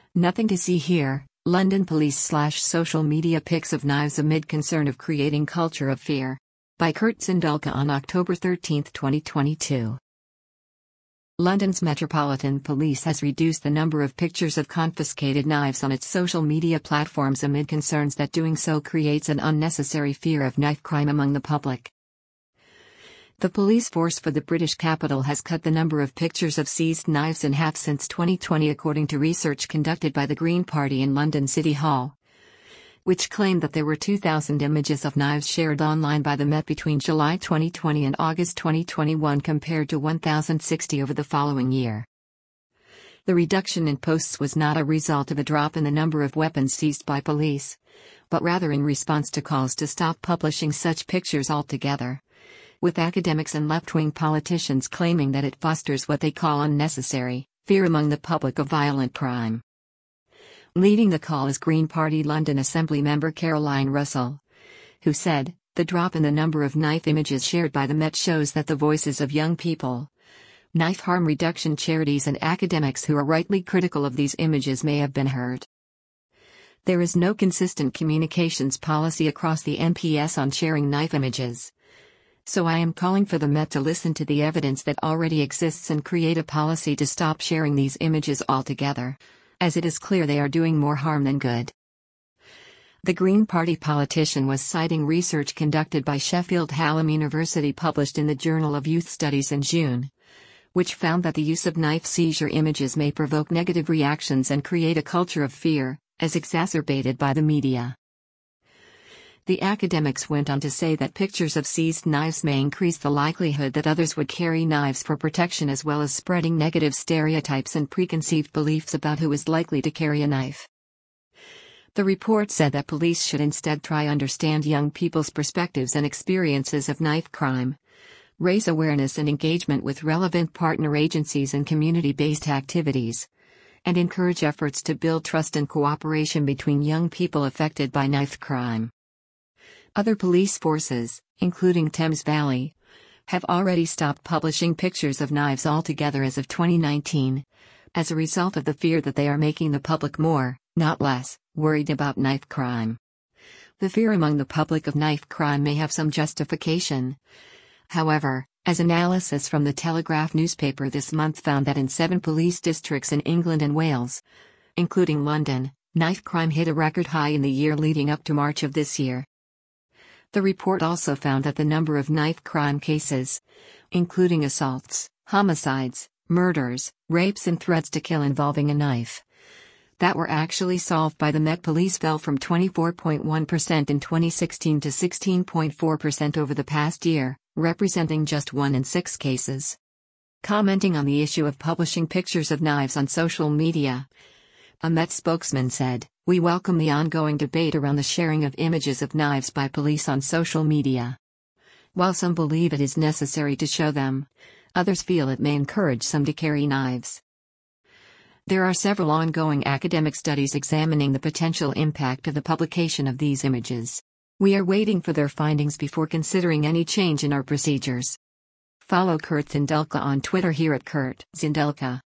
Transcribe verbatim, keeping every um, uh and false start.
Nothing to see here. London police slash social media pics of knives amid concern of creating culture of fear. By Kurt Zindulka on October thirteenth, twenty twenty-two. London's Metropolitan Police has reduced the number of pictures of confiscated knives on its social media platforms amid concerns that doing so creates an unnecessary fear of knife crime among the public. The police force for the British capital has cut the number of pictures of seized knives in half since twenty twenty, according to research conducted by the Green Party in London City Hall, which claimed that there were two thousand images of knives shared online by the Met between July twenty twenty and August twenty twenty-one compared to one thousand sixty over the following year. The reduction in posts was not a result of a drop in the number of weapons seized by police, but rather in response to calls to stop publishing such pictures altogether, with academics and left-wing politicians claiming that it fosters what they call unnecessary fear among the public of violent crime. Leading the call is Green Party London Assembly member Caroline Russell, who said, "The drop in the number of knife images shared by the Met shows that the voices of young people, knife harm reduction charities and academics who are rightly critical of these images may have been heard. There is no consistent communications policy across the N P S on sharing knife images. So I am calling for the Met to listen to the evidence that already exists and create a policy to stop sharing these images altogether, as it is clear they are doing more harm than good." The Green Party politician was citing research conducted by Sheffield Hallam University published in the Journal of Youth Studies in June, which found that the use of knife seizure images may provoke negative reactions and create a culture of fear, as exacerbated by the media. The academics went on to say that pictures of seized knives may increase the likelihood that others would carry knives for protection, as well as spreading negative stereotypes and preconceived beliefs about who is likely to carry a knife. The report said that police should instead try to understand young people's perspectives and experiences of knife crime, raise awareness and engagement with relevant partner agencies and community-based activities, and encourage efforts to build trust and cooperation between young people affected by knife crime. Other police forces, including Thames Valley, have already stopped publishing pictures of knives altogether as of twenty nineteen, as a result of the fear that they are making the public more, not less, worried about knife crime. The fear among the public of knife crime may have some justification. However, as analysis from the Telegraph newspaper this month found that in seven police districts in England and Wales, including London, knife crime hit a record high in the year leading up to March of this year. The report also found that the number of knife crime cases, including assaults, homicides, murders, rapes and threats to kill involving a knife, that were actually solved by the Met Police fell from twenty-four point one percent in twenty sixteen to sixteen point four percent over the past year, representing just one in six cases. Commenting on the issue of publishing pictures of knives on social media, a Met spokesman said, "We welcome the ongoing debate around the sharing of images of knives by police on social media. While some believe it is necessary to show them, others feel it may encourage some to carry knives." There are several ongoing academic studies examining the potential impact of the publication of these images. We are waiting for their findings before considering any change in our procedures. Follow Kurt Zindulka on Twitter here at Kurt Zindulka.